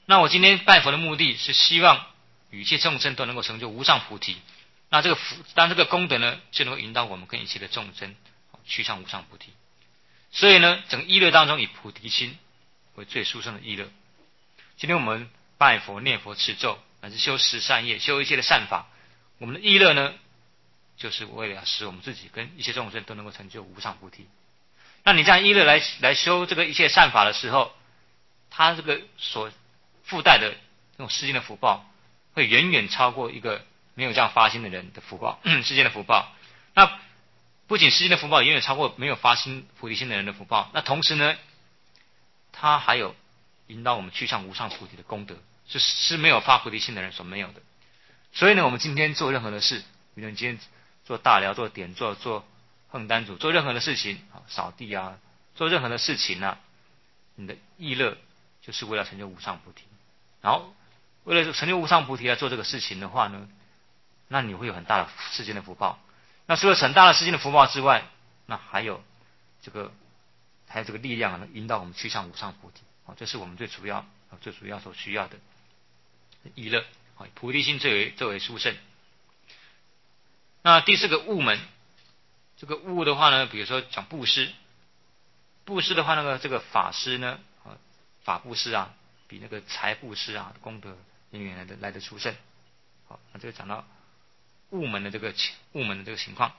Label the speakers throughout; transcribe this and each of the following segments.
Speaker 1: 那我今天拜佛的目的是希望与一切众生都能够成就无上菩提。那这个功德呢，就能够引导我们跟一切的众生趋向无上菩提。所以呢，整个意乐当中以菩提心为最殊胜的意乐。今天我们拜佛、念佛、持咒，乃至修十善业、修一切的善法，我们的意乐呢，就是为了使我们自己跟一切众生都能够成就无上菩提。那你这样意乐来修这个一切善法的时候，它这个所附带的这种世间的福报，会远远超过一个没有这样发心的人的福报，世间的福报。那不仅世间的福报远远超过没有发心菩提心的人的福报，那同时呢，它还有引导我们趋向无上菩提的功德，是没有发菩提心的人所没有的。所以呢，我们今天做任何的事，比如你今天做大寮、做点做横单组，做任何的事情，扫地啊，做任何的事情啊，你的意乐就是为了成就无上菩提。然后为了成就无上菩提来做这个事情的话呢，那你会有很大的世间的福报。那除了很大的世间的福报之外，那还有这个力量能引导我们趋向无上菩提。这是我们最主要所需要的意乐。菩提心最为殊胜。那第四个悟门，这个悟的话呢，比如说讲布施，布施的话，这个法师呢，法布施啊，比那个财布施啊功德远远来的殊胜。好，那这个讲到悟门的这个情况。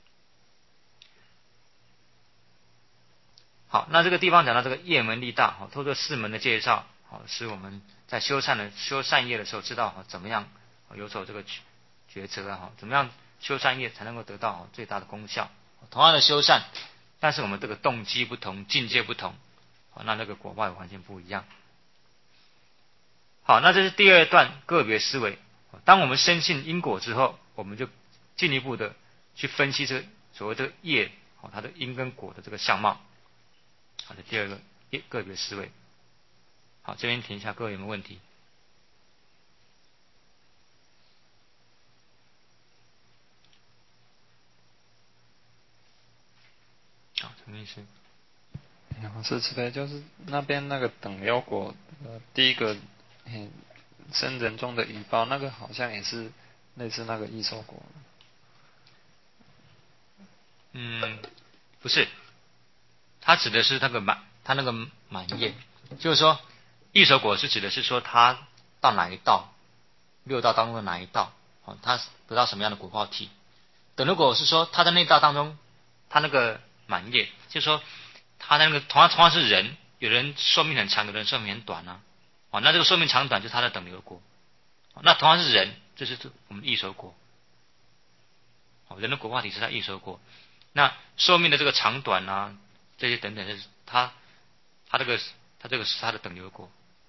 Speaker 1: 好，那这个地方讲到这个业门力大，透过四门的介绍，使我们在修善业的时候知道怎么样有所这个抉择啊，怎么样修善业才能够得到最大的功效。同样的修善，但是我们这个动机不同，境界不同，那个果报完全不一样。好，那这是第二段个别思维。当我们深信因果之后，我们就进一步的去分析这个所谓的业，它的因跟果的这个相貌。好的，第二个个别思维。好，这边停一下，各位有没有问题？好，陈律师。
Speaker 2: 是慈悲，就是那边那个等流果，第一个生人中的语报，那个好像也是类似那个异熟果。
Speaker 1: 不是，它指的是它那个满业，就是说异熟果是指的是说它到哪一道，六道当中的哪一道，它得到什么样的果报体。等流果是说它在那道当中，它那个满业，就是说他那个同样是人，有人寿命很长，有人寿命很短啊。那这个寿命长短就是他的等流果。那同样是人，这是我们异熟果。人的果报体是他异熟果。那寿命的这个长短啊，这些等等，是他这个是他的等流果。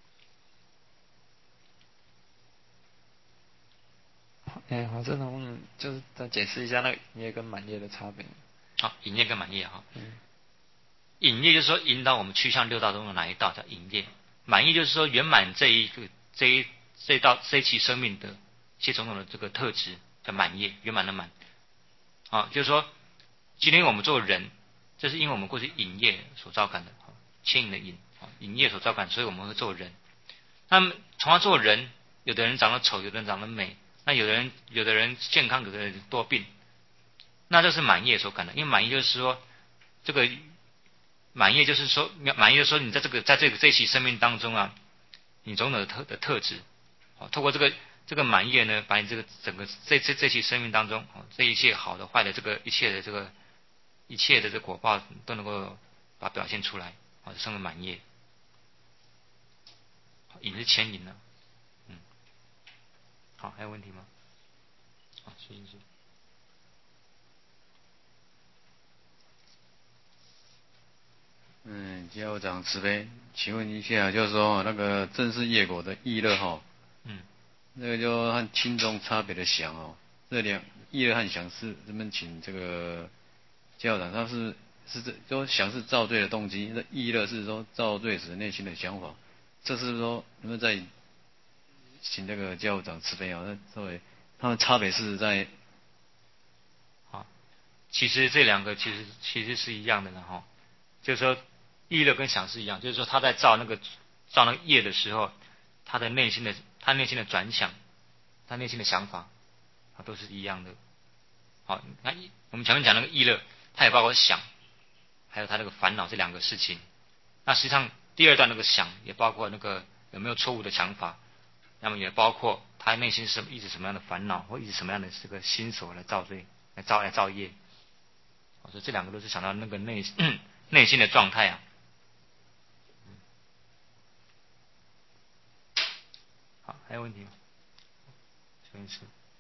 Speaker 2: 我这能不能就是再解释一下那个隐业跟满业的差别？
Speaker 1: 好，隐业跟满业哈。隐业就是说引导我们趋向六道中的哪一道叫隐业，满业就是说圆满这一期生命的一些种种的这个特质叫满业，圆满的满。就是说今天我们做人，这是因为我们过去隐业所造感的，牵引的隐业所造感，所以我们会做人。那么同样做人，有的人长得丑，有的人长得美，那有的人健康，有的人多病，那这是满业所感的。因为满业就是说这个满业就是说你在这一期生命当中啊，你种种的特质，透过这个满业呢，把你这个整个这期生命当中，这一切好的坏的这个一切的这果报都能够把表现出来，生了满业。引是牵引呢。好，还有问题吗？好，谢谢。
Speaker 3: 家务长慈悲，请问一下，就是说那个正式业果的意乐那个就和轻重差别的想这两意乐和想是人们请这个家务长，他是说想是造罪的动机，那意乐是说造罪时内心的想法，这是说能不能再请这个家务长慈悲那作为他们差别是在
Speaker 1: 其实这两个其实是一样的了就是说意乐跟想是一样，就是说他在造那个业的时候， 他内心的转想，他内心的想法，都是一样的。好，那我们前面讲那个意乐，它也包括想，还有他那个烦恼这两个事情。那实际上第二段那个想也包括那个有没有错误的想法，那么也包括他内心是一直什么样的烦恼，或一直什么样的这个心所来造罪，来造业。所以这两个都是想到那个内心的状态啊。好，还有问题吗？陈医师。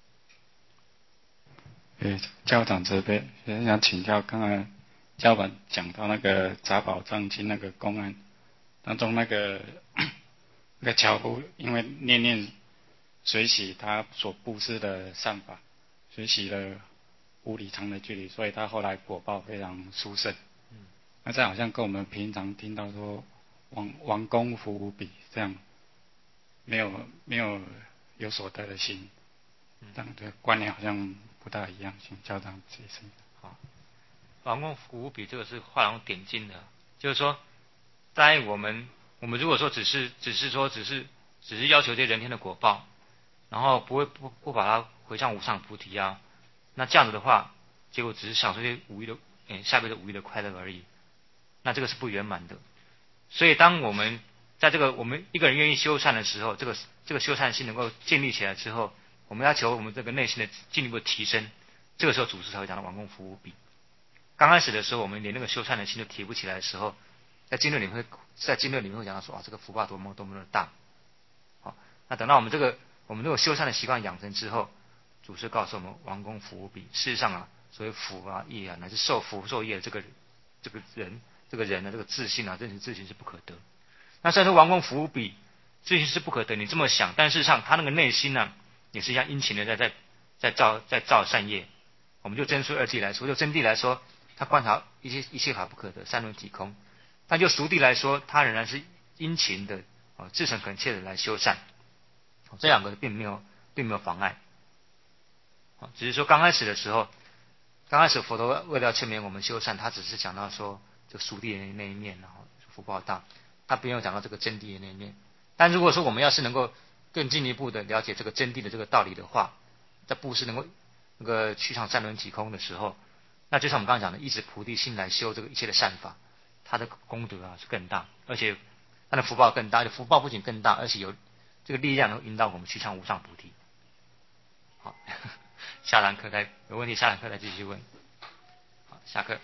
Speaker 4: 教长慈悲，想请教，刚才教本讲到那个杂宝藏经那个公案当中那个樵夫，因为念念随喜他所布施的善法，随喜了5里长的距离，所以他后来果报非常殊胜。那这好像跟我们平常听到说王公福无比这样，没有所得的心，这样的观念好像不大一样，请教长解释。
Speaker 1: 好，王公福无比这个是画龙点睛的，就是说，在我们如果说只是要求这些人天的果报，然后不把它回向无上菩提啊，那这样子的话，结果只是享受这些下辈子无意的快乐而已，那这个是不圆满的。所以当我们在这个我们一个人愿意修善的时候，这个修善心能够建立起来之后，我们要求我们这个内心的进一步提升，这个时候祖师才会讲到王公福无比。刚开始的时候，我们连那个修善的心都提不起来的时候，在经论里面会讲到说，这个福报多么的大。好，那等到我们这个修善的习惯养成之后，祖师告诉我们王公福无比。事实上啊，所谓福啊业啊，乃至受福受业的这个人的这个自信啊，真实自信是不可得。那虽然说王公福无比，自信是不可得，你这么想，但事实上他那个内心呢，也是一样殷勤的在造善业。我们就真说二谛来说，就真谛来说，他观察一切法不可得，三轮体空。但就俗谛来说，他仍然是殷勤的至诚恳切的来修善。这两个并没有妨碍。只是说刚开始的时候，佛陀为了劝勉我们修善，他只是讲到说这个俗谛的那一面，然后福报大，他并没有讲到这个真谛的那一面。但如果说我们要是能够更进一步的了解这个真谛的这个道理的话，在布施能够那个去场三轮体空的时候，那就像我们刚刚讲的，一直菩提心来修这个一切的善法，它的功德啊是更大，而且它的福报更大，而且福报不仅更大，而且有这个力量能引导我们去向无上菩提。好，下堂课再有问题，下堂课再继续问。好，下课。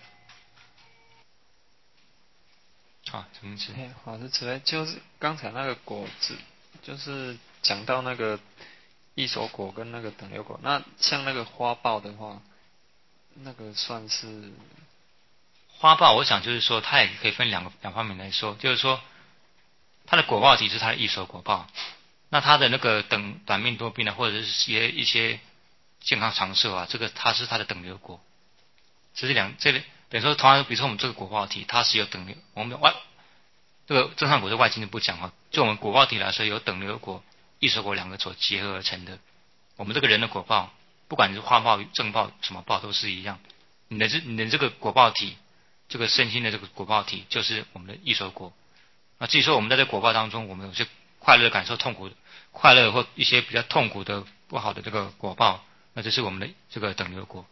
Speaker 1: 好，什么事？
Speaker 2: 法师慈悲，就是刚才那个果子，就是讲到那个异熟果跟那个等流果，那像那个花报的话，那个算是
Speaker 1: 花报，我想就是说，它也可以分两方面来说，就是说，它的果报体是它的异熟果报，那它的那个短命多病啊，或者是一些健康长寿啊，这个它是它的等流果。这等于说，同样，比如说我们这个果报体，它是有等流，我们这个正上果是外境就不讲啊，就我们果报体来说，有等流果、异熟果两个所结合而成的。我们这个人的果报，不管你是花报、正报什么报都是一样，你的这个果报体，这个身心的这个果报体，就是我们的异熟果。那至于说我们在这个果报当中，我们有些快乐感受痛苦的快乐，或一些比较痛苦的不好的这个果报，那这是我们的这个等流果。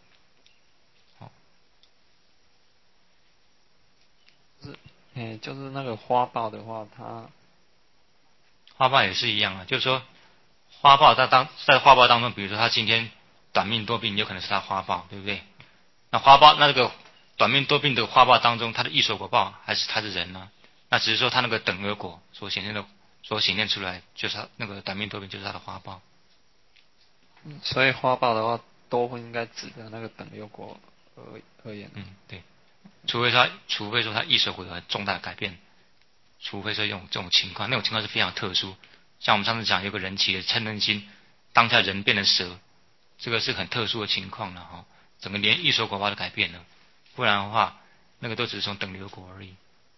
Speaker 2: 就是那个花报的话，
Speaker 1: 花报也是一样啊，就是说花报在花报当中，比如说他今天短命多病，有可能是他花报，对不对？那这个短命多病的花报当中，他的异熟果报还是他是人呢？那只是说他那个等流果所显现出来，就是他那个短命多病就是他的花报。
Speaker 2: 所以花报的话，都应该指的那个等流果而言。
Speaker 1: 对。除非说他异熟果有重大的改变，除非说这种情况，那种情况是非常特殊。像我们上次讲有个人起了嗔恨心，当下人变成蛇，这个是很特殊的情况了哈。整个连异熟果报都改变了，不然的话，那个都只是从等流果而已。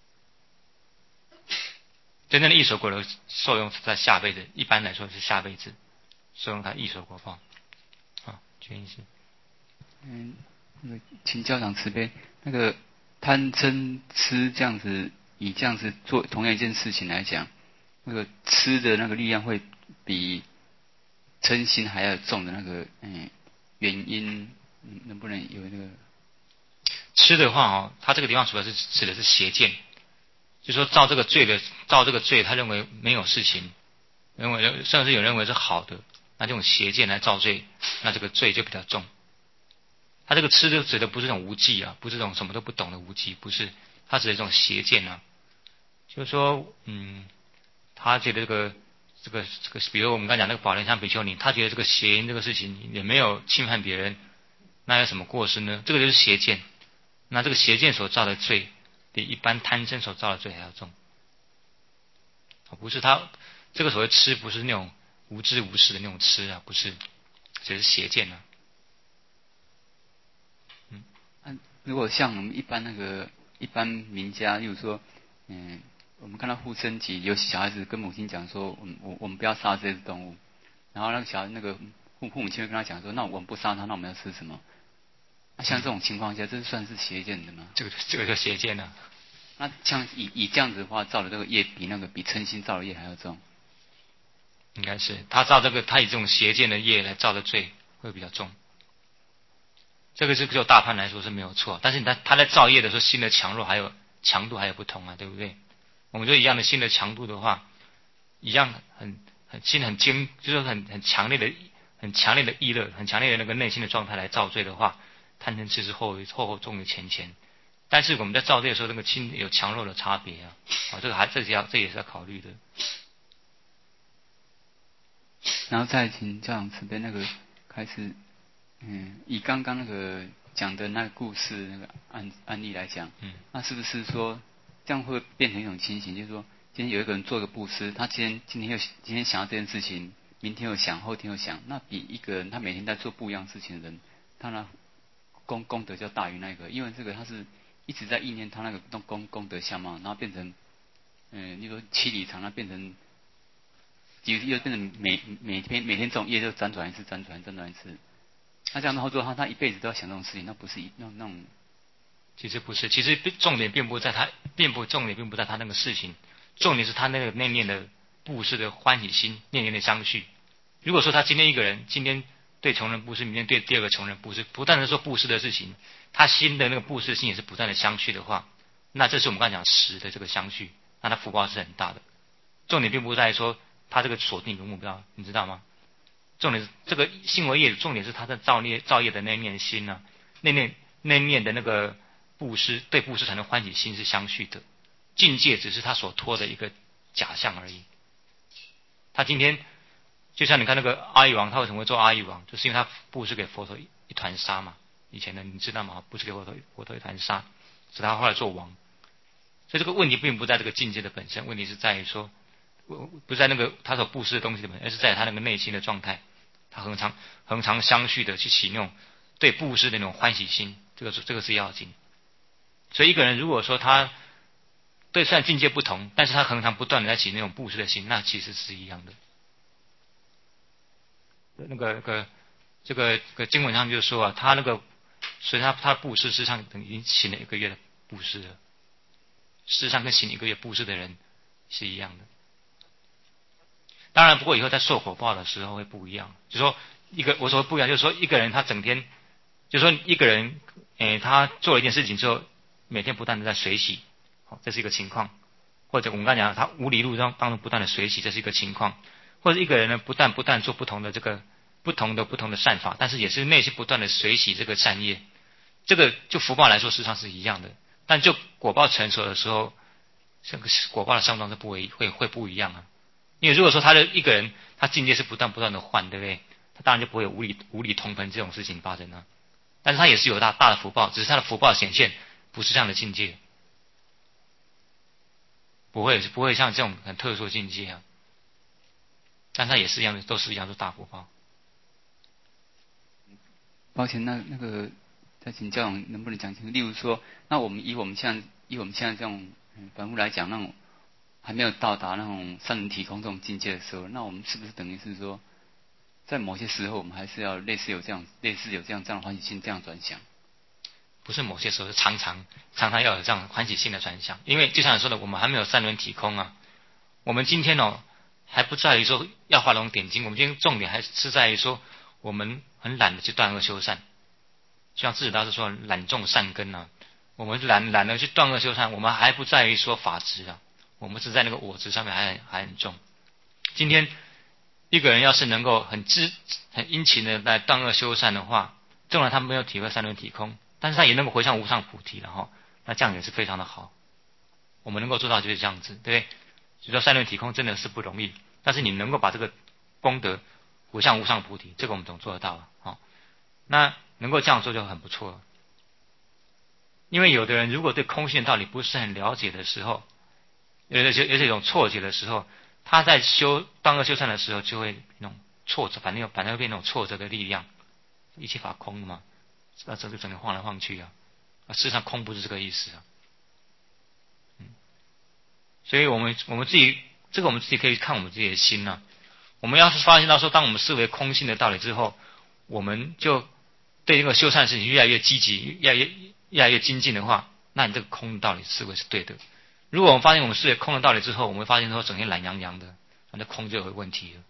Speaker 1: 真正的异熟果的受用是在下辈子，一般来说是下辈子受用它异熟果报。啊，全医师。
Speaker 4: 请教长慈悲，那个贪嗔痴这样子，以这样子做同样一件事情来讲，
Speaker 5: 那个吃的那个力量会比嗔心还要重的那个原因，能不能有那个？
Speaker 1: 吃的话他这个地方主要是指的是邪见，就是说造这个罪，他认为没有事情，甚至有人认为是好的，那这种邪见来造罪，那这个罪就比较重。他这个吃就指的不是这种无记啊，不是这种什么都不懂的无记，不是，他指的这种邪见啊，就是说，他觉得这个，比如我们刚才讲那个宝莲香比丘尼，他觉得这个邪淫这个事情也没有侵犯别人，那有什么过失呢？这个就是邪见，那这个邪见所造的罪，比一般贪嗔所造的罪还要重。不是他这个所谓吃，不是那种无知无识的那种吃啊，不是，只是邪见啊。
Speaker 5: 如果像我们一般民家，例如说，我们看到护生集有小孩子跟母亲讲说，我们不要杀这只动物，然后那个父母亲会跟他讲说，那我们不杀它，那我们要吃什么？那像这种情况下，这算是邪见的吗？
Speaker 1: 这个叫邪见啊。
Speaker 5: 那像以这样子的话，造的这个业比嗔心造的业还要重。
Speaker 1: 应该是他造这个，他以这种邪见的业来造的罪会比较重。这个是就大判来说是没有错，但是他在造业的时候，心的强弱还有强度还有不同啊，对不对？我们就一样的心的强度的话，一样心很坚，就是很强烈的意乐，很强烈的那个内心的状态来造罪的话，贪嗔痴是后重于前。但是我们在造罪的时候，那个心有强弱的差别啊，这也是要考虑的。
Speaker 5: 然后再请教长慈悲那个开始。以刚刚那个讲的那个故事那个案例来讲，那是不是说这样会变成一种情形？就是说，今天有一个人做个布施，他今天想要这件事情，明天又想，后天又想，那比一个人他每天在做不一样事情的人，他呢功德就大于那个，因为这个他是一直在意念他那个功德相貌，然后变成例如说七里长，那变成又变成每天这种业就辗转一次。那这样的话做他一辈子都要想这种事情，那不是那种。
Speaker 1: 其实不是，其实重点并不在他那个事情，重点是他那个内念的布施的欢喜心，念念的相续。如果说他今天对穷人布施，明天对第二个穷人布施，不断的做布施的事情，他心的那个布施心也是不断的相续的话，那这是我们刚才讲实的这个相续，那他福报是很大的。重点并不在于说他这个锁定一个目标，你知道吗？重点是这个信为业，重点是他在造业的那念心呢、那念的那个布施，对布施才能欢喜心是相续的。境界只是他所托的一个假象而已。他今天就像你看那个阿育王，他为什么会做阿育王？就是因为他布施给佛陀一团沙嘛。以前的你知道吗？布施给佛陀一团沙，使他后来做王。所以这个问题并不在这个境界的本身，问题是在于说，不在那个他所布施的东西的本身，而是在他那个内心的状态。他恒常相续的去起那种对布施的那种欢喜心，这个是要紧。所以一个人如果说他对虽然境界不同，但是他恒常不断的在起那种布施的心，那其实是一样的。这个经文上就说啊，他那个所以他布施事实上已经行了1个月的布施了，事实上跟行1个月布施的人是一样的。当然，不过以后在受果报的时候会不一样。就说我所谓不一样，就是说一个人他整天，就是说一个人，他做了一件事情之后，每天不断的在随喜，这是一个情况；或者我们刚才讲，他无理路当中不断的随喜，这是一个情况；或者一个人呢，不断做不同的善法，但是也是内心不断的随喜这个善业，这个就福报来说，事实上是一样的。但就果报成熟的时候，这个果报的相状是会不一样啊。因为如果说他的一个人，他境界是不断的换，对不对？他当然就不会有无理同盆这种事情发生啊。但是他也是有大的福报，只是他的福报显现不是这样的境界，不会像这种很特殊的境界啊。但他也是一样的，都是一样是大福报。
Speaker 5: 抱歉，那个再请教长能不能讲清楚？例如说，那我们以我们现在这种凡夫来讲，那种还没有到达那种三人体空这种境界的时候，那我们是不是等于是说，在某些时候我们还是要类似有这样的欢喜心这样转想？
Speaker 1: 不是某些时候，是常常要有这样欢喜心的转想。因为就像你说的，我们还没有三轮体空啊， 我们今天还不在于说要画龙点睛，我们今天重点还是在于说我们很懒得去断恶修善，就像智者大师说懒种善根啊，我们懒得去断恶修善，我们还不在于说法执啊，我们是在那个我执上面还很重。今天一个人要是能够很殷勤的来断恶修善的话，纵然他没有体会三轮体空，但是他也能够回向无上菩提了哈，那这样也是非常的好。我们能够做到就是这样子，对不对？就说三轮体空真的是不容易，但是你能够把这个功德回向无上菩提，这个我们总做得到啊。那能够这样做就很不错了。因为有的人如果对空性的道理不是很了解的时候，有这种错觉的时候，他在断恶修善的时候就会那种挫折，反正会变那种挫折的力量，一切法空嘛，那这就整个晃来晃去啊。事实上空不是这个意思啊。所以我们自己这个我们自己可以看我们自己的心啊。我们要是发现到说，当我们视为空性的道理之后，我们就对这个修善事情越来越积极，越来越精进的话，那你这个空的道理思维是对的。如果我们发现我们视为空的道理之后，我们会发现说整天懒洋洋的，那空就有问题了。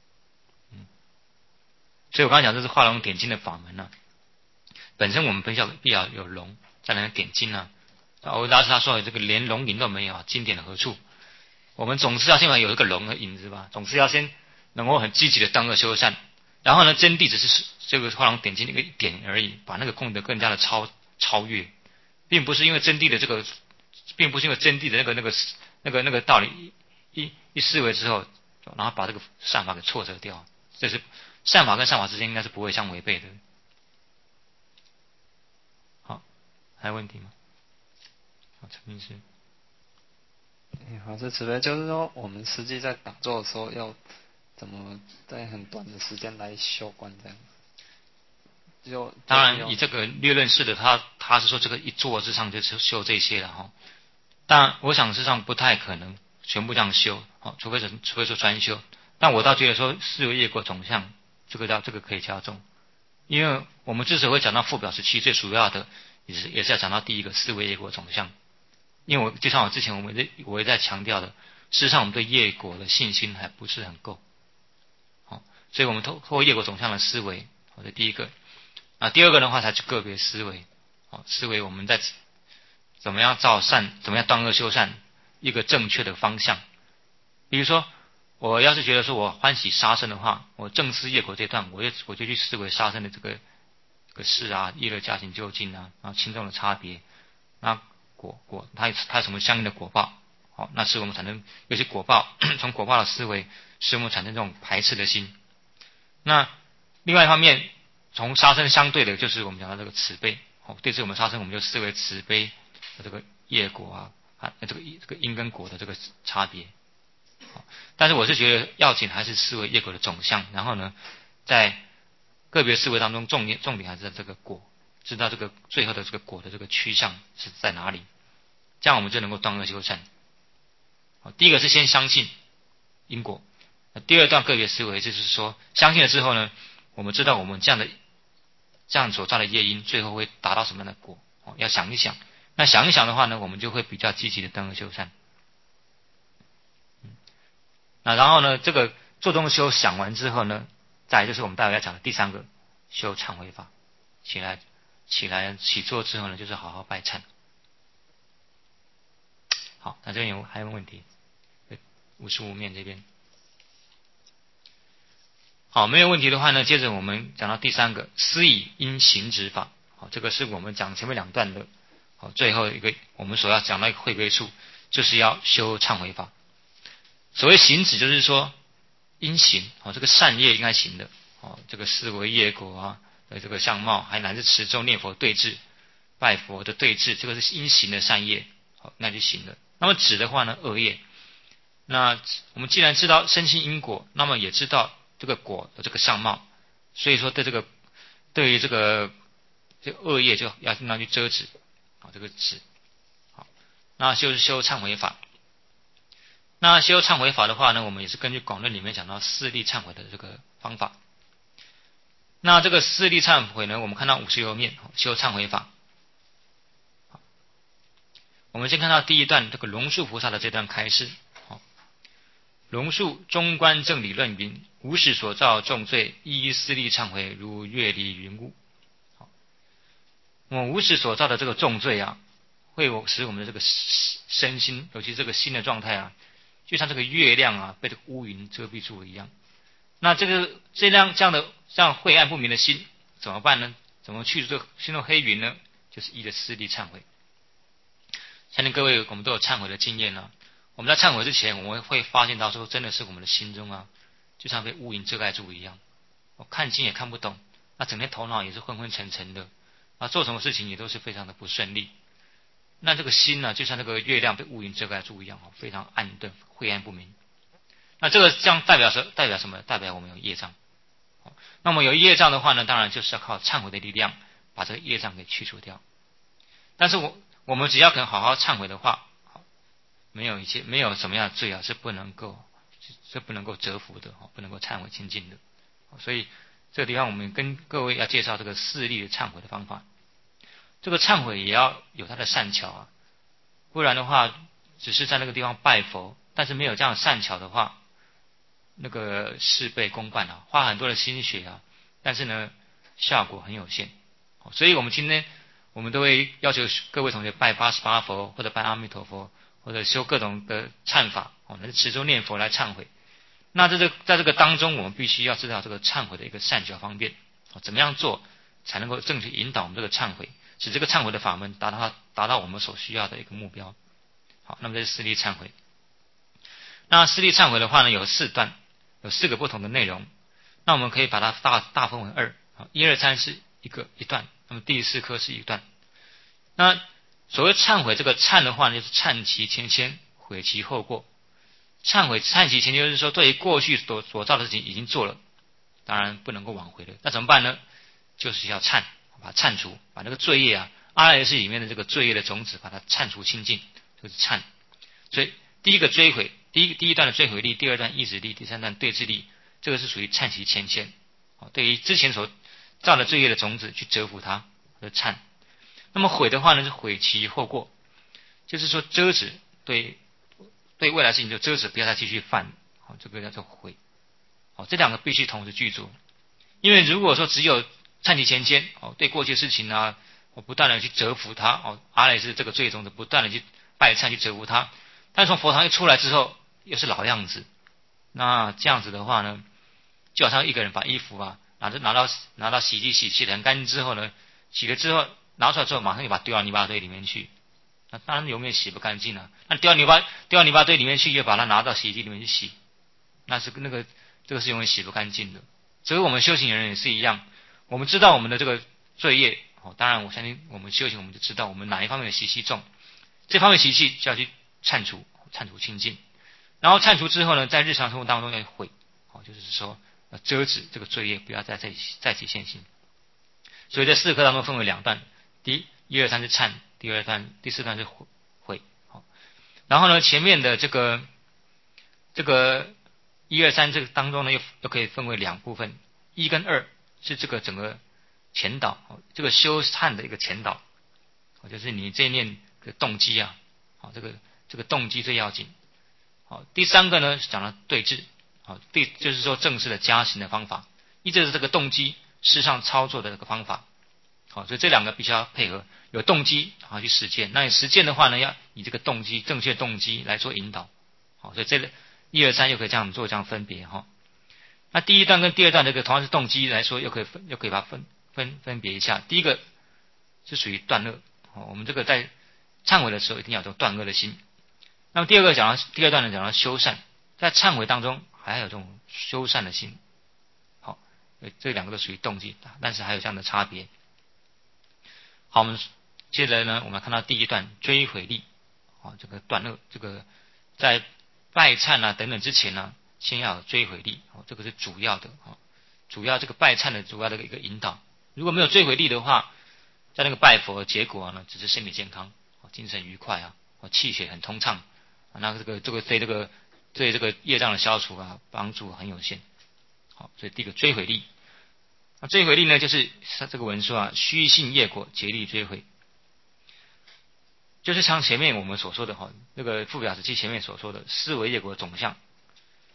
Speaker 1: 所以我刚才讲这是画龙点睛的法门啊。本身我们必要有龙，再来点睛啊。欧大师他说的这个连龙影都没有，经典的何处？我们总是要先有一个龙的影子吧，总是要先能够很积极的断恶修善，然后呢，真谛只是这个画龙点睛的一个点而已，把那个功德更加的超越，并不是因为真谛的那个道理一思维之后，然后把这个善法给挫折掉，这是善法跟善法之间应该是不会相违背的。好，还有问题吗？好，陈律师。
Speaker 2: 法师慈悲，就是说我们实际在打坐的时候，要怎么在很短的时间来修观这样？
Speaker 1: 当然，以这个略论式的，他是说这个一坐之上就修这些了哈。但我想事实上不太可能全部这样修，除非说专修。但我倒觉得说四维业果总相，这个可以加重，因为我们之所以会讲到附表17，最主要的也是要讲到第一个四维业果总相。因为就像我之前我也在强调的，事实上我们对业果的信心还不是很够，所以我们透过业果总相的思维，这第一个。第二个的话才是个别思维，思维我们在怎么样造善，怎么样断恶修善，一个正确的方向。比如说，我要是觉得说我欢喜杀生的话，我正思业果这段，我就去思维杀生的这个事啊，业乐加行究竟啊，然后轻重的差别，那果它有什么相应的果报？好，那使我们产生有些果报，从果报的思维使我们产生这种排斥的心。那另外一方面，从杀生相对的就是我们讲到这个慈悲。对治我们杀生，我们就视为慈悲的这个业果这个因跟果的这个差别。但是我是觉得要紧还是视为业果的总相，然后呢，在个别思维当中重点还是在这个果，知道这个最后的这个果的这个趋向是在哪里，这样我们就能够断恶修善。第一个是先相信因果，第二段个别思维就是说，相信了之后呢，我们知道我们这样所造的业因最后会达到什么样的果，要想一想。那想一想的话呢，我们就会比较积极的断恶修善。那然后呢，这个做中修想完之后呢，再来就是我们待会要讲的第三个修忏悔法。起来起坐之后呢，就是好好拜忏。好，那这边还有问题？55面这边。好，没有问题的话呢，接着我们讲到第三个思以因行止法。好，这个是我们讲前面两段的最后一个我们所要讲到一个会归处，就是要修忏悔法。所谓行止，就是说因行这个善业应该行的这个思维业果这个相貌，还乃至持咒念佛对治、拜佛的对治，这个是因行的善业，那就行了。那么止的话呢，恶业。那我们既然知道深信因果，那么也知道这个果的这个相貌，所以说对于这个恶业就要尽量去遮止，这个止。好，那就是修忏悔法。那修忏悔法的话呢，我们也是根据广论里面讲到四力忏悔的这个方法。那这个四力忏悔呢，我们看到50右面修忏悔法。我们先看到第一段这个龙树菩萨的这段开示。 龙树中观正理论云：无始所造重罪，一一思力忏悔，如月离云雾。我们无始所造的这个重罪啊，会使我们的这个身心，尤其这个心的状态啊，就像这个月亮啊被这个乌云遮蔽住了一样。那这样晦暗不明的心怎么办呢？怎么去除这个心中黑云呢？就是一的思力忏悔。相信各位我们都有忏悔的经验啊。我们在忏悔之前，我们会发现到说，真的是我们的心中啊，就像被乌云遮盖住一样，我看经也看不懂，那整天头脑也是昏昏沉沉的，啊，做什么事情也都是非常的不顺利。那这个心呢，就像那个月亮被乌云遮盖住一样，非常暗淡、晦暗不明。那这样代表什么？代表我们有业障。那么有业障的话呢，当然就是要靠忏悔的力量，把这个业障给去除掉。但是我们只要肯好好忏悔的话，没有什么样的罪啊是不能够折服的，不能够忏悔清净的。所以这个地方我们跟各位要介绍这个4力的忏悔的方法。这个忏悔也要有它的善巧啊，不然的话只是在那个地方拜佛，但是没有这样善巧的话，那个事倍功半啊，花很多的心血啊，但是呢效果很有限。所以我们今天我们都会要求各位同学拜88佛，或者拜阿弥陀佛，或者修各种的忏法，来持咒念佛来忏悔。那在这个当中，我们必须要知道这个忏悔的一个善巧方便，怎么样做才能够正确引导我们这个忏悔，使这个忏悔的法门达到我们所需要的一个目标。好，那么这是4力忏悔。那4力忏悔的话呢，有4段，有4个不同的内容。那我们可以把它大分为2，1、2、3是一段，那么第4颗是一段。那所谓忏悔，这个忏的话呢，就是忏其前愆，悔其后过。忏其前愆就是说，对于过去所造的事情已经做了，当然不能够挽回了。那怎么办呢？就是要忏，把它忏除，把那个罪业啊，阿赖耶识里面的这个罪业的种子，把它忏除清净，就是忏。所以第一个追悔，第一段的追悔力，第2段意志力，第3段对治力，这个是属于忏其前愆。对于之前所造的罪业的种子去折服它，的忏。那么悔的话呢，是悔其后过，就是说遮止对未来事情就遮止，不要再继续犯，这个叫做悔。这2个必须同时具足，因为如果说只有忏其前愆，对过去的事情啊，我不断的去折服它，阿赖耶识这个罪种子不断的去拜忏去折服它，但是从佛堂一出来之后又是老样子，那这样子的话呢，就好像一个人把衣服啊拿到洗衣机洗得很干净之后呢，洗了之后拿出来之后马上就把它丢到泥巴堆里面去，那当然永远洗不干净了。那丢到泥巴堆里面去，又把它拿到洗衣机里面去洗，那是这个是永远洗不干净的。所以我们修行人也是一样，我们知道我们的这个罪业，当然我相信我们修行我们就知道我们哪一方面的习气重，这方面习气就要去忏除清净。然后忏除之后呢，在日常生活当中要悔，就是说遮止这个罪业，不要再起现行。所以这4课当中分为2段，第1、2、3是忏，第4段是悔。然后呢，前面的这个1、2、3这个当中呢，又可以分为2部分，1跟2是这个整个前导，这个修忏的一个前导，就是你这一念的动机啊，这个动机最要紧。第3个呢是讲了对治，就是说正式的加行的方法，依着这个动机事上操作的这个方法。所以这2个必须要配合，有动机去实践。那你实践的话呢，要以这个动机正确动机来做引导。所以这个1、2、3又可以这样做这样分别哈。那第1段跟第2段这个同样是动机来说，又可以把它分别一下。第一个是属于断恶，我们这个在忏悔的时候一定要有断恶的心。那么第2段呢讲到修善，在忏悔当中还有这种修善的心。这2个都属于动机，但是还有这样的差别。好，我们接着呢，我们看到第1段追悔力，这个断恶，这个在拜忏啊等等之前呢，先要有追悔力，这个是主要的，主要这个拜忏的主要的一个引导。如果没有追悔力的话，在那个拜佛结果呢，只是身体健康，精神愉快啊，气血很通畅，那这个对这个业障的消除啊，帮助很有限。好，所以第一个追悔力。那追悔力呢，就是这个文说啊，虚信业果，竭力追悔，就是像前面我们所说的那个附表时期前面所说的思维业果的总相。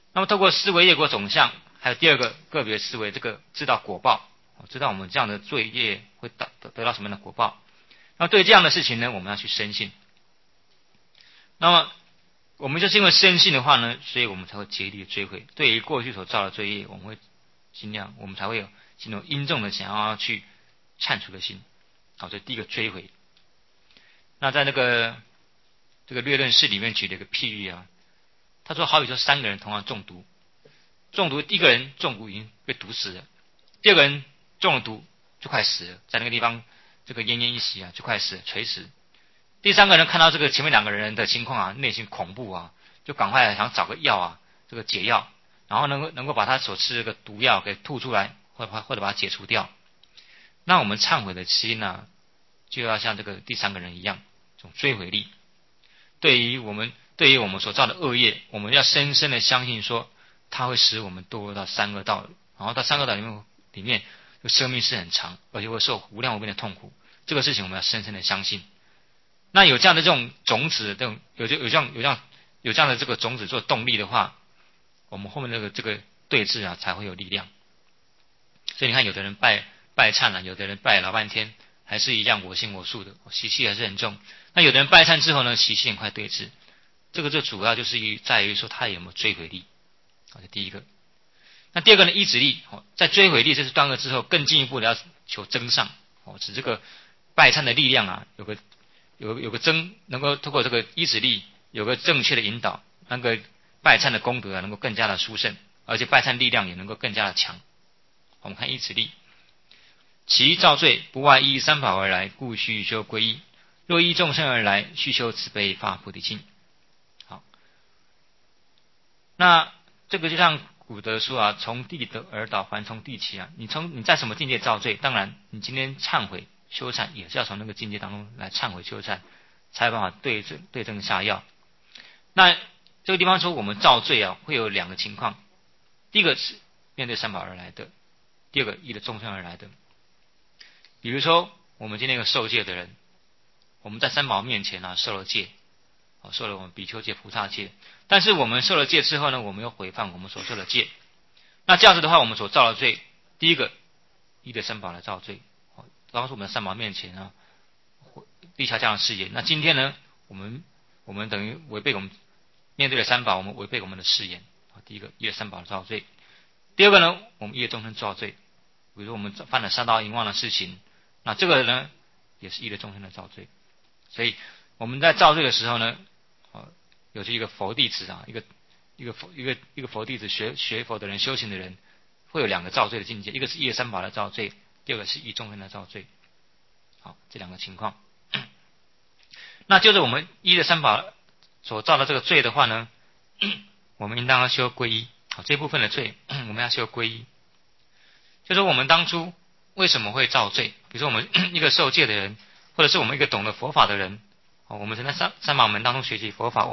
Speaker 1: 那么透过思维业果总相，还有第二个个别思维，这个知道果报，知道我们这样的罪业会得到什么样的果报。那么对这样的事情呢，我们要去深信。那么我们就是因为深信的话呢，所以我们才会竭力追悔。对于过去所造的罪业，我们会尽量，我们才会有这种殷重的想要去忏除的心。好，这第一个追悔。那在这个略论释里面举了一个譬喻啊，他说好比说三个人同样中毒，第一个人中毒已经被毒死了，第二个人中了毒就快死了，在那个地方这个奄奄一息啊，就快死了，垂死。第三个人看到这个前面两个人的情况啊，内心恐怖啊，就赶快想找个药啊，这个解药，然后能够把他所吃的这个毒药给吐出来，或者把它解除掉。那我们忏悔的心呢，就要像这个第三个人一样，这种追悔力。对于我们所造的恶业，我们要深深的相信说，它会使我们堕落到三恶道，然后到三恶道里面生命是很长，而且会受无量无边的痛苦。这个事情我们要深深的相信。那有这样的这种种子，这种有这样的这个种子做动力的话，我们后面这个对峙啊才会有力量。所以你看，有的人拜忏了，有的人拜老半天，还是一样我行我素的，习气还是很重。那有的人拜忏之后呢，习气很快对峙。这个最主要就是在于说他有没有追悔力，这第一个。那第二个呢，依止力，在追悔力这是断恶之后，更进一步的要求增上，使这个拜忏的力量啊有个能够透过这个依止力有个正确的引导，那个拜忏的功德啊能够更加的殊胜，而且拜忏力量也能够更加的强。我们看依止力，其造罪不外依三宝而来，故须修皈依。若依众生而来，须修慈悲发菩提心。好，那这个就像古德说啊，从地得而导，还从地起啊。你在什么境界造罪，当然你今天忏悔修忏也是要从那个境界当中来忏悔修忏，才有办法对症下药。那这个地方说我们造罪啊，会有两个情况，第一个是面对三宝而来的，第二个依着众生而来的。比如说我们今天一个受戒的人，我们在三宝面前啊受了戒，受了我们比丘戒、菩萨戒，但是我们受了戒之后呢，我们又毁犯我们所受的戒。那这样子的话，我们所造的罪，第一个依着三宝来造罪，当时我们在三宝面前啊立下这样的誓言。那今天呢，我们等于违背我们面对了三宝，我们违背我们的誓言。第一个依着三宝造罪，第二个呢，我们依着众生造罪。比如说我们犯了杀盗淫妄的事情，那这个呢也是依着众生的造罪。所以我们在造罪的时候呢，有一个佛弟子啊，一个佛弟子学佛的人、修行的人，会有两个造罪的境界，一个是依着三宝来造罪，第二个是依众生来造罪。好，这两个情况。那就是我们依着三宝所造的这个罪的话呢，我们应当要修皈依。好，这部分的罪我们要修皈依。就是我们当初为什么会造罪？比如说我们一个受戒的人，或者是我们一个懂得佛法的人，我们在三宝门当中学习佛法，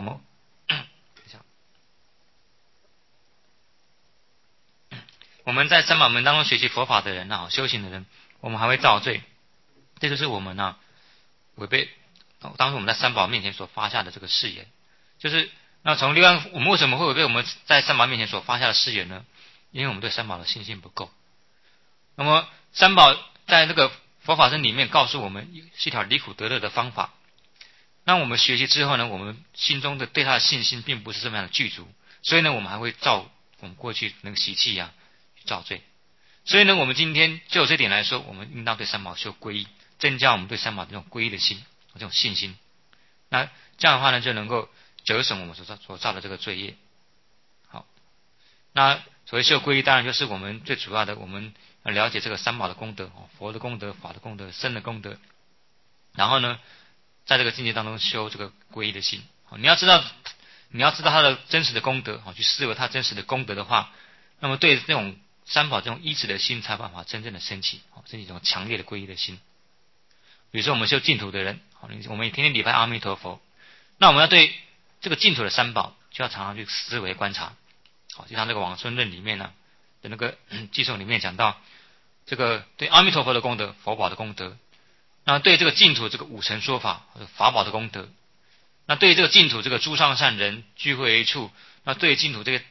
Speaker 1: 我们在三宝门当中学习佛法的人啊，修行的人，我们还会造罪。这就是我们违背当时我们在三宝面前所发下的这个誓言。就是那从另外，我们为什么会违背我们在三宝面前所发下的誓言呢？因为我们对三宝的信心不够。那么三宝在这个佛法僧里面告诉我们是一条离苦得乐的方法。那我们学习之后呢，我们心中的对他的信心并不是这么样的具足，所以呢，我们还会造我们过去那个习气啊，造罪。所以呢，我们今天就这点来说，我们应当对三宝修皈依，增加我们对三宝这种皈依的心，这种信心。那这样的话呢，就能够折损我们所造的这个罪业。好，那所谓修皈依，当然就是我们最主要的，我们要了解这个三宝的功德，佛的功德、法的功德、僧的功德，然后呢，在这个境界当中修这个皈依的心。你要知道他的真实的功德，去思维他真实的功德的话，那么对这种三宝这种依止的心才有办法真正的升起，升起一种强烈的皈依的心。比如说我们修净土的人，我们也天天礼拜阿弥陀佛，那我们要对这个净土的三宝就要常常去思维观察。就像这个往生论里面呢的那个偈颂里面讲到，这个对阿弥陀佛的功德、佛宝的功德，那对这个净土这个五乘说法法宝的功德，那对这个净土这个诸上善人聚会一处，那对净土这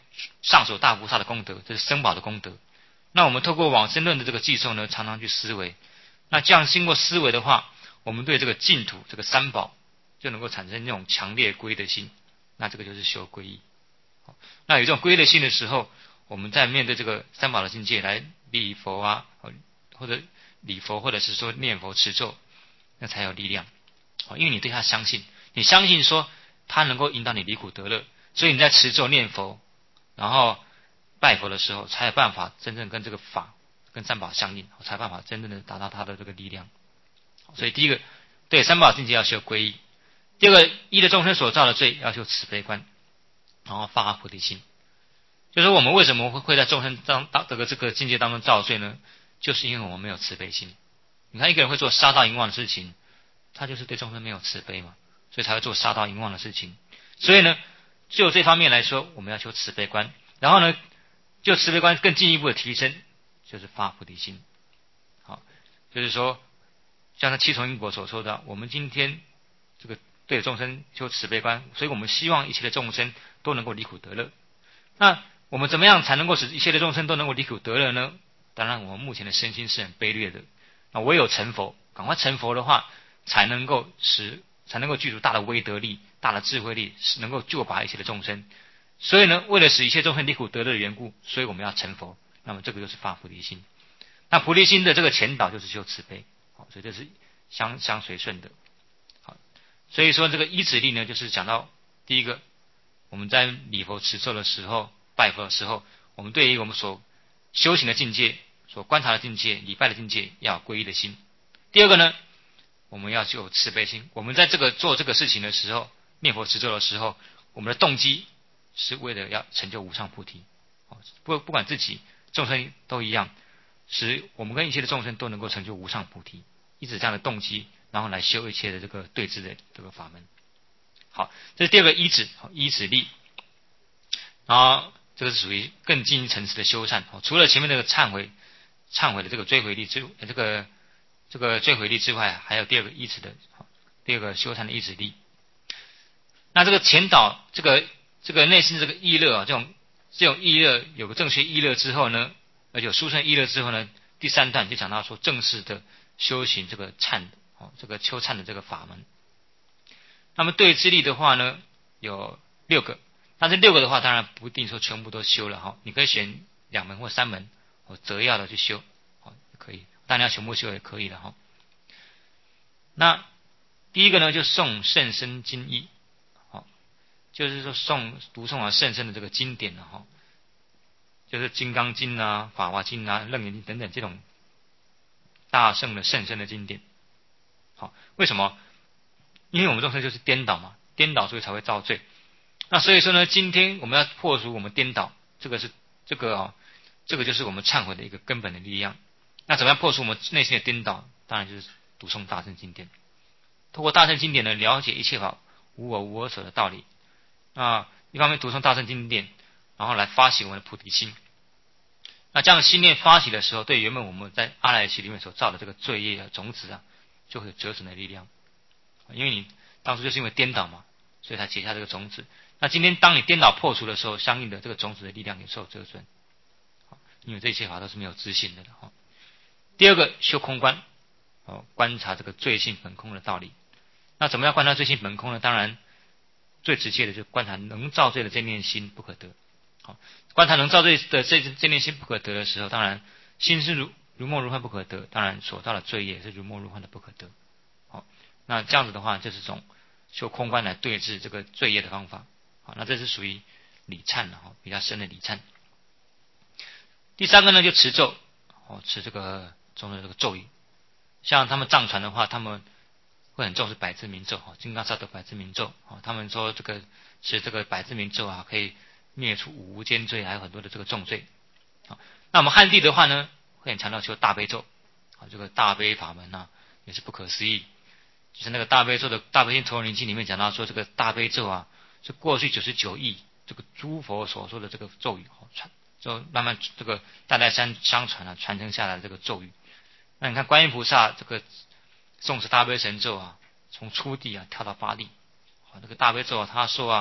Speaker 1: 上首大菩萨的功德，这是僧宝的功德。那我们透过往生论的这个寄送呢，常常去思维。那这样经过思维的话，我们对这个净土这个三宝就能够产生那种强烈皈依的心。那这个就是修皈依。那有这种皈依的心的时候，我们在面对这个三宝的境界来礼佛啊，或者礼佛，或者是说念佛持咒，那才有力量。因为你对他相信，你相信说他能够引导你离苦得乐，所以你在持咒念佛，然后拜佛的时候，才有办法真正跟这个法跟三宝相应，才有办法真正的达到他的这个力量。所以第一个，对三宝境界要修皈依；第二个，依着众生所造的罪要修慈悲观，然后发菩提心。就是说我们为什么会在众生这个境界当中造罪呢？就是因为我们没有慈悲心。你看一个人会做杀盗淫妄的事情，他就是对众生没有慈悲嘛，所以才会做杀盗淫妄的事情。所以呢，就这方面来说，我们要修慈悲观，然后呢，就慈悲观更进一步的提升，就是发菩提心。好，就是说，像那七重因果所说的，我们今天这个对众生修慈悲观，所以我们希望一切的众生都能够离苦得乐。那我们怎么样才能够使一切的众生都能够离苦得乐呢？当然，我们目前的身心是很卑劣的，那唯有成佛，赶快成佛的话，才能够具足大的威德力、大的智慧力，能够救拔一切的众生。所以呢，为了使一切众生离苦得乐的缘故，所以我们要成佛。那么这个就是发菩提心。那菩提心的这个前导就是修慈悲，好，所以这是相随顺的。好，所以说这个依止力呢，就是讲到第一个，我们在礼佛持咒的时候、拜佛的时候，我们对于我们所修行的境界、所观察的境界、礼拜的境界，要有皈依的心。第二个呢，我们要有慈悲心。我们在做这个事情的时候，念佛持咒的时候，我们的动机是为了要成就无上菩提。不管自己众生都一样，使我们跟一切的众生都能够成就无上菩提，一直这样的动机，然后来修一切的这个对治的这个法门。好，这是第二个依止，依止力。然后这个是属于更进一层次的修忏。除了前面这个忏悔的这个追回力这个追回力之外，还有第二个依止的，第二个修忏的依止力。那这个前导这个内心这个意乐这种意乐有个正确意乐之后呢，而且有殊胜意乐之后呢，第三段就讲到说正式的修行这个忏这个修忏的这个法门。那么对治力的话呢，有6个，但是6个的话当然不一定说全部都修了你可以选2门或3门择要的去修可以，当然要全部修也可以的那第一个呢，就诵甚深经义，就是说读诵圣圣的这个经典就是《金刚经》啊、《法华经》啊、《楞严经》等等这种大圣的圣圣的经典。好，为什么？因为我们众生就是颠倒嘛，颠倒所以才会造罪。那所以说呢，今天我们要破除我们颠倒，这个就是我们忏悔的一个根本的力量。那怎么样破除我们内心的颠倒？当然就是读诵大乘经典，透过大乘经典呢，了解一切法无我无我所的道理。一方面读诵大乘经典，然后来发起我们的菩提心。那这样心念发起的时候，对原本我们在阿赖耶识里面所造的这个罪业的种子就会有折损的力量。因为你当初就是因为颠倒嘛，所以才结下这个种子。那今天当你颠倒破除的时候，相应的这个种子的力量也受折损。因为这一切法都是没有自信的第二个修空观，观察这个罪性本空的道理。那怎么样观察罪性本空呢？当然最直接的就是观察能造罪的这念心不可得。观察能造罪的这念心不可得的时候，当然心是如梦如幻不可得，当然所造的罪业是如梦如幻的不可得。那这样子的话，就是种修空观来对治这个罪业的方法。那这是属于礼忏比较深的礼忏。第三个呢，就持咒，持这个中的这个咒语。像他们藏传的话，他们会很重视百字明咒，金刚萨埵百字明咒。他们说这个持这个百字明咒可以灭除五无间罪，还有很多的这个重罪。那我们汉地的话呢，会很强调修大悲咒，这个大悲法门也是不可思议。就是那个大悲咒的大悲心陀罗尼经里面讲到说，这个大悲咒是过去99亿这个诸佛所说的这个咒语就慢慢这个代代相传传承下来的这个咒语。那你看观音菩萨这个诵持大悲神咒从初地跳到8地，这个大悲咒他说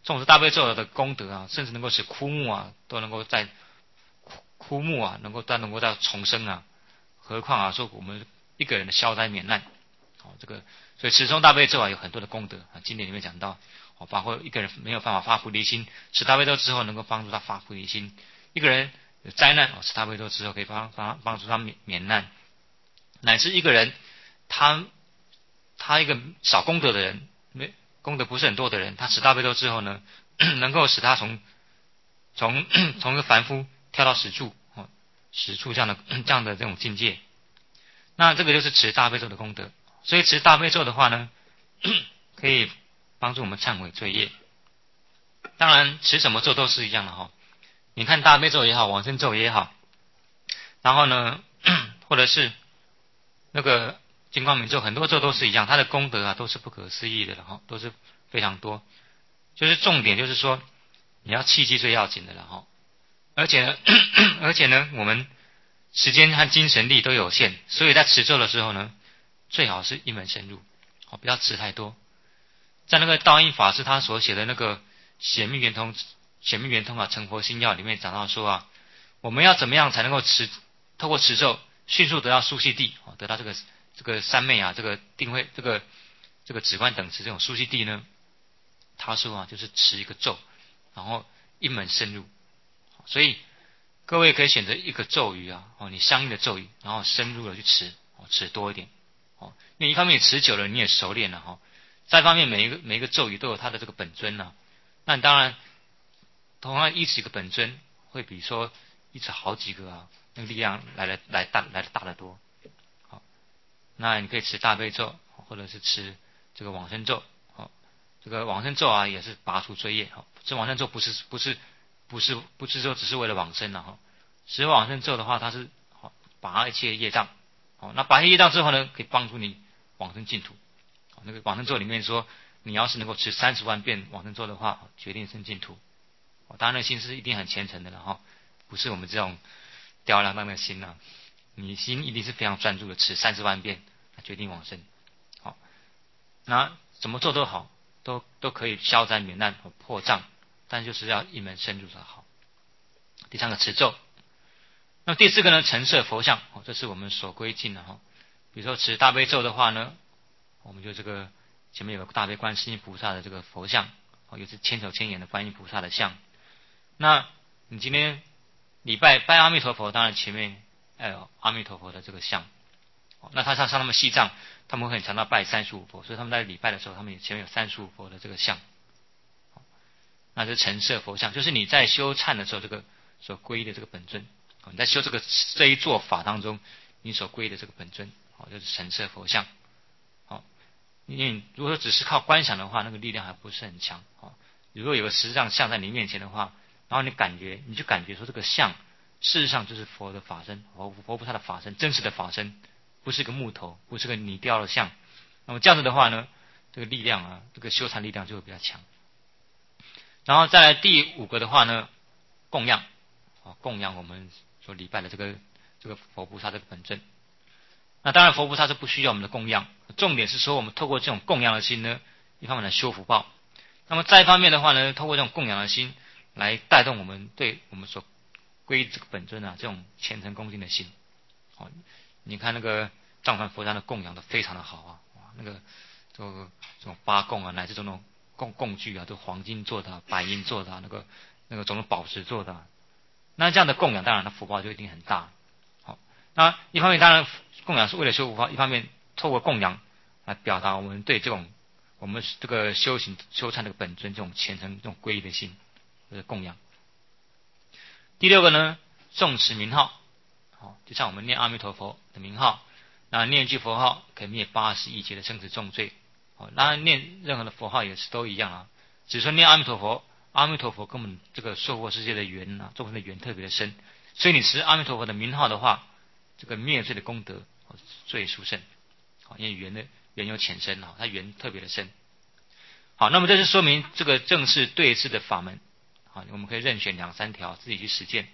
Speaker 1: 纵使大悲咒的功德啊，甚至能够使枯木啊都能够在枯木啊能够再重生啊，何况啊说我们一个人的消灾免难，这个所以持诵大悲咒啊有很多的功德啊，经典里面讲到，包括一个人没有办法发菩提心，持大悲咒之后能够帮助他发菩提心；一个人有灾难，持大悲咒之后可以帮助他免难，乃至一个人他一个少功德的人，功德不是很多的人，他持大悲咒之后呢，能够使他从一个凡夫跳到始处这样的这种境界。那这个就是持大悲咒的功德。所以持大悲咒的话呢，可以帮助我们忏悔罪业。当然持什么咒都是一样的哈。你看大悲咒也好，往生咒也好，然后呢，或者是那个金光明咒，很多咒都是一样，它的功德啊都是不可思议的了哈，都是非常多。就是重点就是说，你要契机最要紧的了哈。而且呢，我们时间和精神力都有限，所以在持咒的时候呢，最好是一门深入，不要持太多。在那个道因法师他所写的那个显密圆通啊成佛心要里面讲到说啊，我们要怎么样才能够透过持咒迅速得到殊悉地，得到这个三昧啊，这个定慧，这个止观等持这种殊悉地呢？他说啊，就是持一个咒，然后一门深入。所以各位可以选择一个咒语啊，你相应的咒语，然后深入的去持多一点。因为一方面持久了你也熟练了哈，再一方面每一个咒语都有它的这个本尊啊，那你当然同样一持一个本尊会比说一持好几个啊，那个力量来的大得多。好，那你可以持大悲咒，或者是持这个往生咒。这个往生咒啊也是拔除罪业。这往生咒不是说只是为了往生了哈，持往生咒的话，它是拔一切业障。那拔一切业障之后呢，可以帮助你往生净土。那个往生咒里面说，你要是能够持30万遍往生咒的话，决定生净土。当然，那心是一定很虔诚的了哈，不是我们这种吊儿郎当的心啊。你心一定是非常专注的，持30万遍，决定往生。好，那怎么做都好，都可以消灾免难和破障，但就是要一门深入的好。第三个持咒。那第四个呢，陈设佛像，这是我们所归尽的哈。比如说持大悲咒的话呢，我们就这个前面有个大悲观世音菩萨的这个佛像，又是千手千眼的观音菩萨的像。那你今天礼拜阿弥陀佛，当然前面有阿弥陀佛的这个像。那像他们西藏，他们会很强调拜35佛，所以他们在礼拜的时候，他们前面有35佛的这个像。那就是陈设佛像，就是你在修忏的时候，这个所皈依的这个本尊。你在修这一座法当中，你所皈依的这个本尊，就是陈设佛像。因为如果说只是靠观想的话，那个力量还不是很强。如果有个实际上像在你面前的话，然后你就感觉说这个像事实上就是佛的法身，佛菩萨的法身，真实的法身，不是个木头，不是个泥雕的像。那么这样子的话呢，这个力量啊，这个修禅力量就会比较强。然后再来第5个的话呢，供养我们所礼拜的这个佛菩萨这个本尊。那当然佛菩萨是不需要我们的供养，重点是说我们透过这种供养的心呢，一方面来修福报，那么再一方面的话呢，透过这种供养的心来带动我们对我们所皈依这个本尊啊这种虔诚恭敬的心。你看那个藏传佛教的供养的非常的好啊，那个这种八供啊，乃至这种供具啊，都黄金做的、白银做的，那个种宝石做的。那这样的供养，当然它福报就一定很大。好，那一方面当然供养是为了修福报，一方面透过供养来表达我们对我们这个修行修忏这个本尊这种虔诚、这种皈依的心，就是供养。第6个呢，诵持名号。就像我们念阿弥陀佛的名号，那念一句佛号可以灭80亿劫的生死重罪。当然念任何的佛号也是都一样啊，只是说念阿弥陀佛，阿弥陀佛跟我们这个娑婆世界的缘啊，众生的缘特别的深，所以你持阿弥陀佛的名号的话，这个灭罪的功德最殊胜。因为缘有浅深啊，它缘特别的深。好，那么这是说明这个正是对治的法门。我们可以任选2、3条自己去实践。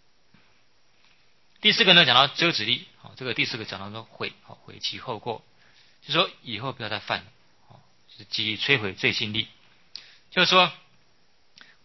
Speaker 1: 第4个呢，讲到遮止力。这个第4个讲到说悔其后过，就是说以后不要再犯了，就是积极摧毁罪心力。就是说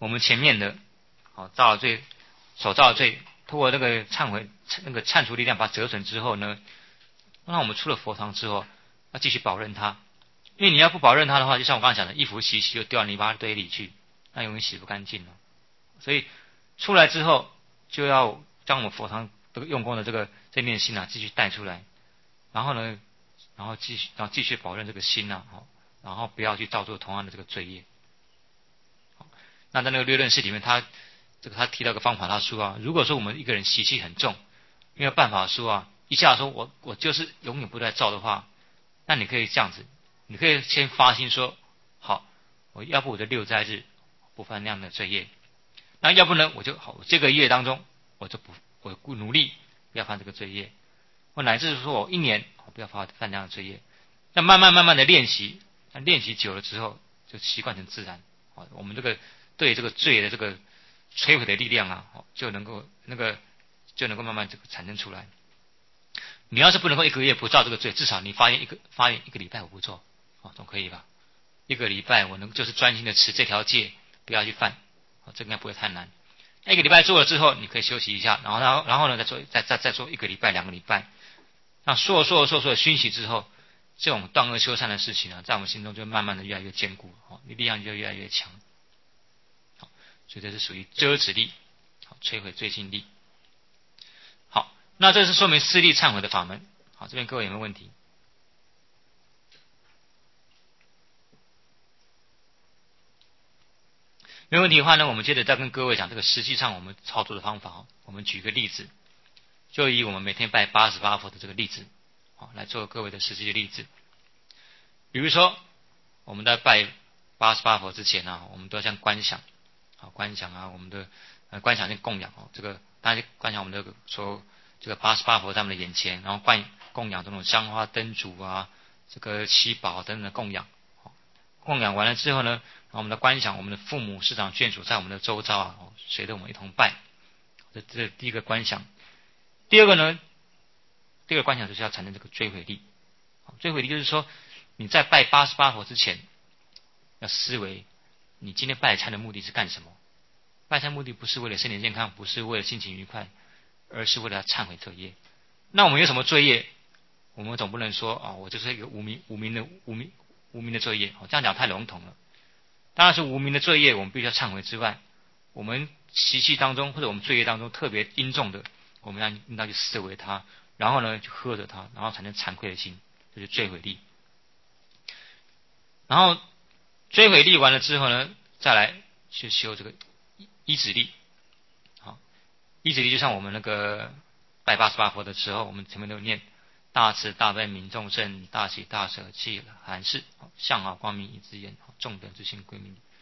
Speaker 1: 我们前面的造了罪，所造的罪，通过那个忏悔那个忏除力量把它折损之后呢，那我们出了佛堂之后要继续保任它，因为你要不保任它的话，就像我刚才讲的，衣服洗洗就掉到泥巴堆里去，那永远洗不干净了。所以出来之后就要将我们佛堂这个用功的这念心继续带出来，然后呢，然后继续保任这个心然后不要去造作同样的这个罪业。那在那个略论释里面，他提到一个方法，他说如果说我们一个人习气很重，没有办法说一下说我就是永远不再造的话，那你可以这样子，你可以先发心说，好，我要不我的6斋日不犯那样的罪业，那要不呢我这个月当中我努力不要犯这个罪业，或乃至说我1年不要犯那样的罪业。那慢慢的练习，练习久了之后就习惯成自然，我们这个对这个罪的这个摧毁的力量就能够慢慢这个产生出来。你要是不能够1个月不造这个罪，至少你发愿一个礼拜我不做总可以吧？1个礼拜我就是专心的持这条戒，不要去犯这应该不会太难。1个礼拜做了之后，你可以休息一下，然后呢再做1个礼拜2个礼拜，那说熏习之后，这种断恶修善的事情在我们心中就慢慢的越来越坚固，你力量就越来越强。所以这是属于遮止力，摧毁罪性力。好，那这是说明4力忏悔的法门。好，这边各位有没有问题？没问题的话呢，我们接着再跟各位讲这个实际上我们操作的方法。我们举个例子，就以我们每天拜88佛的这个例子来做各位的实际的例子。比如说我们在拜88佛之前我们都要先观想我们的观想跟供养这个当然观想我们的这个88佛在我们的眼前，然后供养这种香花灯烛这个七宝等等的供养。供养完了之后呢，然后我们的观想我们的父母师长眷属在我们的周遭随着我们一同拜，这是第一个观想。第二个观想就是要产生这个追悔力。追悔力就是说你在拜88佛之前要思维你今天拜忏的目的是干什么。拜忏目的不是为了身体健康，不是为了心情愉快，而是为了忏悔罪业。那我们有什么罪业？我们总不能说我就是一个无名的罪业，这样讲太笼统了。当然是无名的罪业我们必须要忏悔之外，我们习气当中或者我们罪业当中特别殷重的，我们应当去思维它，然后呢去喝着它，然后产生惭愧的心，这就是追悔力。然后追悔力完了之后呢，再来去修这个依止力。好，依止力就像我们那个拜88佛的时候，我们前面都有念大慈大悲悯众生，大喜大舍弃含释，相好光明一之言，众等之心归命。